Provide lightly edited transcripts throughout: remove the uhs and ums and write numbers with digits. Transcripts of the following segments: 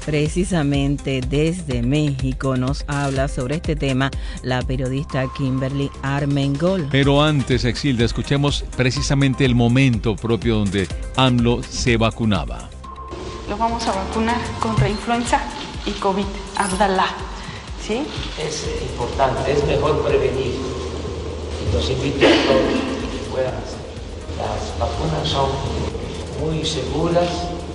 Precisamente desde México nos habla sobre este tema la periodista Kimberly Armengol. Pero antes, Exilda, escuchemos precisamente el momento propio donde AMLO se vacunaba. Lo vamos a vacunar contra influenza y COVID, Abdalá, ¿sí? Es importante, es mejor prevenir. Y los invito a todos que puedan hacer. Las vacunas son muy seguras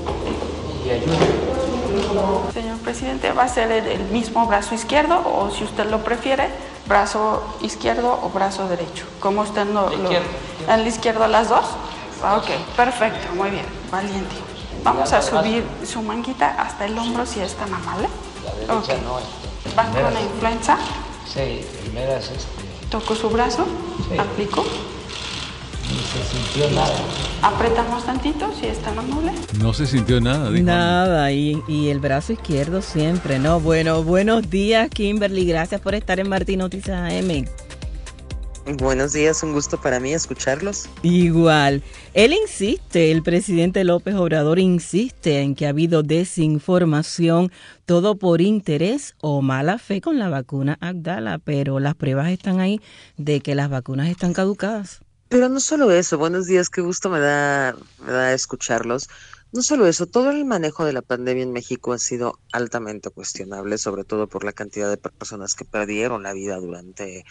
y ayudan. Señor presidente, ¿va a ser el mismo brazo izquierdo o, si usted lo prefiere, brazo izquierdo o brazo derecho? ¿Cómo usted ¿En el izquierdo las dos? Ok, perfecto, muy bien, valiente. Vamos a subir su manguita hasta el hombro si es tan amable. La derecha okay. no es. ¿Va con la influenza? Sí, primera es ¿Toco su brazo? Sí. ¿Aplico? Ni se sintió nada. Apretamos tantito, si es tan amable. No se sintió nada, dijo. Nada, y el brazo izquierdo siempre, ¿no? Bueno, buenos días, Kimberly. Gracias por estar en Martín Noticias AM. Buenos días, un gusto para mí escucharlos. Igual. Él insiste, el presidente López Obrador insiste en que ha habido desinformación, todo por interés o mala fe con la vacuna Abdala, pero las pruebas están ahí de que las vacunas están caducadas. Pero no solo eso, buenos días, qué gusto me da escucharlos. No solo eso, todo el manejo de la pandemia en México ha sido altamente cuestionable, sobre todo por la cantidad de personas que perdieron la vida durante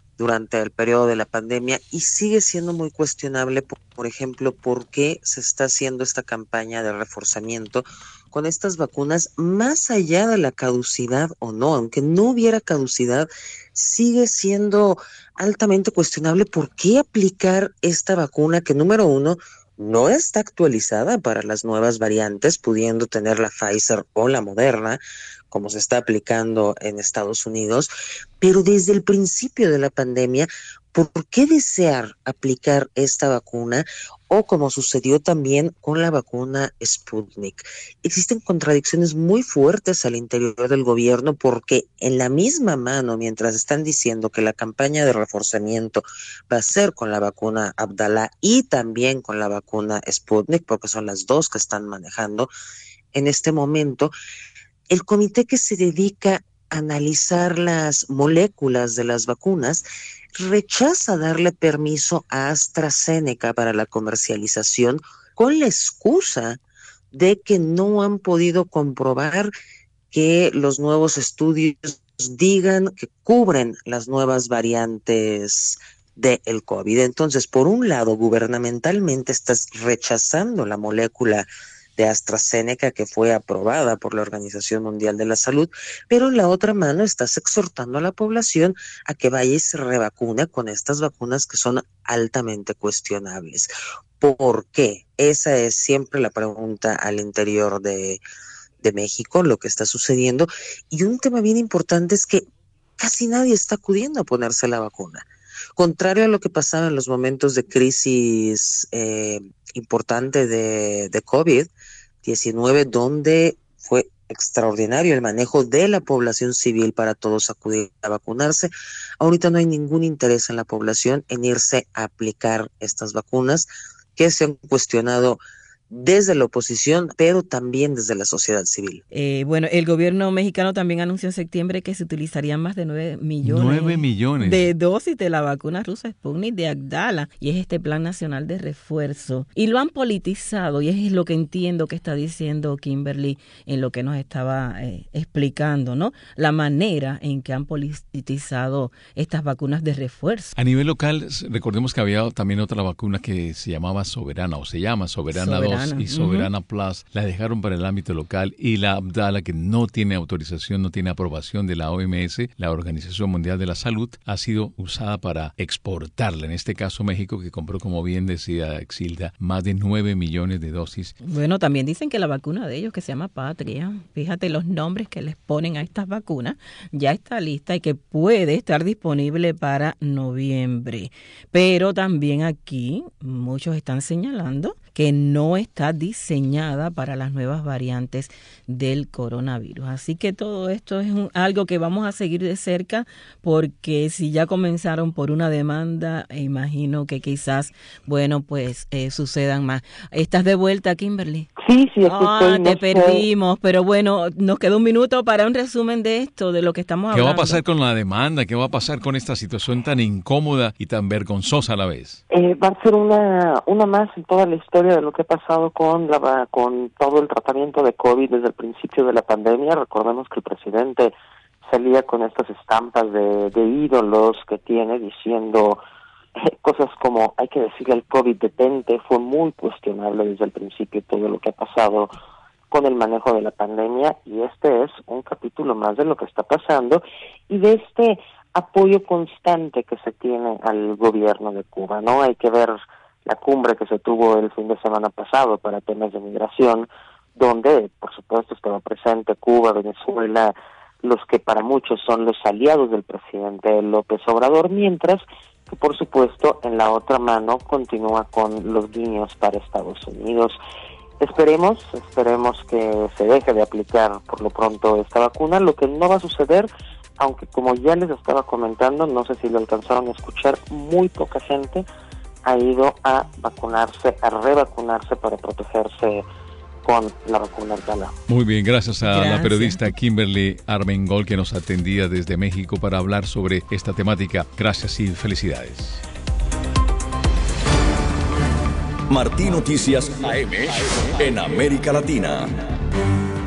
el periodo de la pandemia, y sigue siendo muy cuestionable, por ejemplo, por qué se está haciendo esta campaña de reforzamiento con estas vacunas más allá de la caducidad o no, aunque no hubiera caducidad, sigue siendo altamente cuestionable por qué aplicar esta vacuna que, número uno, no está actualizada para las nuevas variantes, pudiendo tener la Pfizer o la Moderna, como se está aplicando en Estados Unidos, pero desde el principio de la pandemia, ¿por qué desear aplicar esta vacuna? O como sucedió también con la vacuna Sputnik. Existen contradicciones muy fuertes al interior del gobierno, porque en la misma mano, mientras están diciendo que la campaña de reforzamiento va a ser con la vacuna Abdala y también con la vacuna Sputnik, porque son las dos que están manejando en este momento, el comité que se dedica a analizar las moléculas de las vacunas rechaza darle permiso a AstraZeneca para la comercialización con la excusa de que no han podido comprobar que los nuevos estudios digan que cubren las nuevas variantes del COVID. Entonces, por un lado, gubernamentalmente estás rechazando la molécula de AstraZeneca que fue aprobada por la Organización Mundial de la Salud, pero en la otra mano estás exhortando a la población a que vaya y se revacune con estas vacunas que son altamente cuestionables. ¿Por qué? Esa es siempre la pregunta al interior de México, lo que está sucediendo. Y un tema bien importante es que casi nadie está acudiendo a ponerse la vacuna. Contrario a lo que pasaba en los momentos de crisis importante de COVID-19, donde fue extraordinario el manejo de la población civil para todos acudir a vacunarse, ahorita no hay ningún interés en la población en irse a aplicar estas vacunas que se han cuestionado desde la oposición, pero también desde la sociedad civil. Bueno, el gobierno mexicano también anunció en septiembre que se utilizarían más de 9 millones, 9 millones de dosis de la vacuna rusa Sputnik de Abdala, y es este plan nacional de refuerzo. Y lo han politizado, y es lo que entiendo que está diciendo Kimberly en lo que nos estaba explicando, ¿no? La manera en que han politizado estas vacunas de refuerzo. A nivel local, recordemos que había también otra vacuna que se llamaba Soberana, o se llama Soberana 2 y Soberana Plus. La dejaron para el ámbito local, y la Abdala, que no tiene autorización, no tiene aprobación de la OMS, la Organización Mundial de la Salud, ha sido usada para exportarla. En este caso, México, que compró, como bien decía Exilda, más de 9 millones de dosis. Bueno, también dicen que la vacuna de ellos, que se llama Patria, fíjate los nombres que les ponen a estas vacunas, ya está lista y que puede estar disponible para noviembre. Pero también aquí muchos están señalando que no está diseñada para las nuevas variantes del coronavirus. Así que todo esto es algo que vamos a seguir de cerca, porque si ya comenzaron por una demanda, imagino que quizás, sucedan más. ¿Estás de vuelta, Kimberly? Sí, estoy. Te perdimos, pero bueno, nos quedó un minuto para un resumen de esto, de lo que estamos hablando. ¿Qué va a pasar con la demanda? ¿Qué va a pasar con esta situación tan incómoda y tan vergonzosa a la vez? Va a ser una más en toda la historia de lo que ha pasado con todo el tratamiento de COVID desde el principio de la pandemia. Recordemos que el presidente salía con estas estampas de ídolos que tiene, diciendo cosas como hay que decirle al COVID detente. Fue muy cuestionable desde el principio todo lo que ha pasado con el manejo de la pandemia, y este es un capítulo más de lo que está pasando y de este apoyo constante que se tiene al gobierno de Cuba, ¿no? Hay que ver la cumbre que se tuvo el fin de semana pasado para temas de migración, donde por supuesto estaba presente Cuba, Venezuela, los que para muchos son los aliados del presidente López Obrador, mientras que por supuesto en la otra mano continúa con los guiños para Estados Unidos. Esperemos que se deje de aplicar por lo pronto esta vacuna, lo que no va a suceder, aunque como ya les estaba comentando, no sé si lo alcanzaron a escuchar, muy poca gente ha ido a revacunarse para protegerse con la vacuna Abdala. Muy bien, gracias a la periodista Kimberly Armengol, que nos atendía desde México para hablar sobre esta temática. Gracias y felicidades. Martí Noticias AM en América Latina.